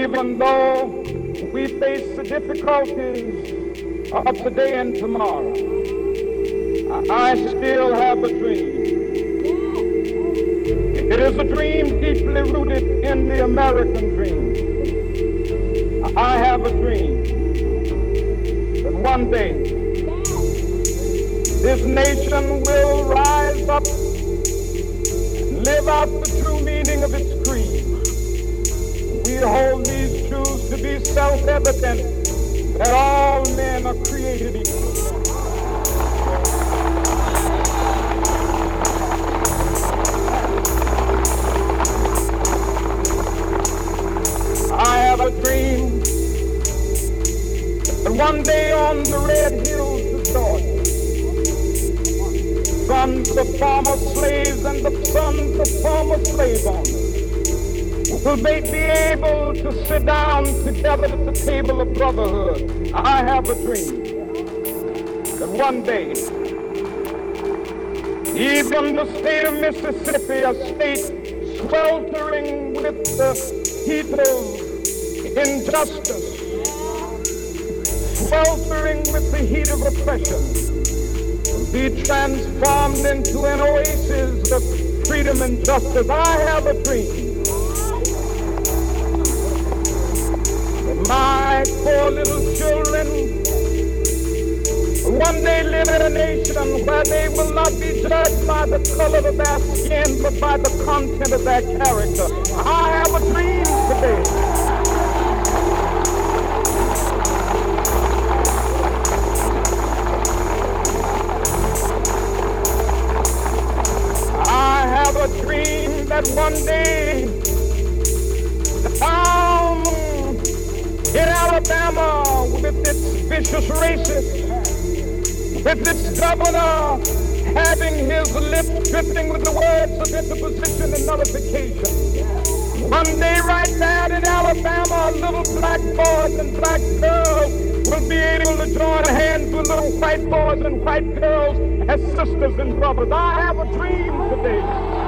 Even though we face the difficulties of today and tomorrow, I still have a dream. It is a dream deeply rooted in the American dream. I have a dream that one day this nation will rise up and live out the true meaning of its creed. We hold these truths to be self-evident, that all men are created equal. I have a dream that one day on the red hills of Georgia, sons of former slaves and the sons of former slave owners will be able to sit down together at the table of brotherhood. I have a dream that one day, even the state of Mississippi, a state sweltering with the heat of injustice, sweltering with the heat of oppression, will be transformed into an oasis of freedom and justice. I have a dream that my poor little children will one day live in a nation where they will not be judged by the color of their skin, but by the content of their character. I have a dream today. I have a dream that one day down in Alabama, with its vicious racists, with its governor having his lips dripping with the words of interposition and nullification, one day right there in Alabama, little black boys and black girls will be able to join hands with little white boys and white girls as sisters and brothers. I have a dream today.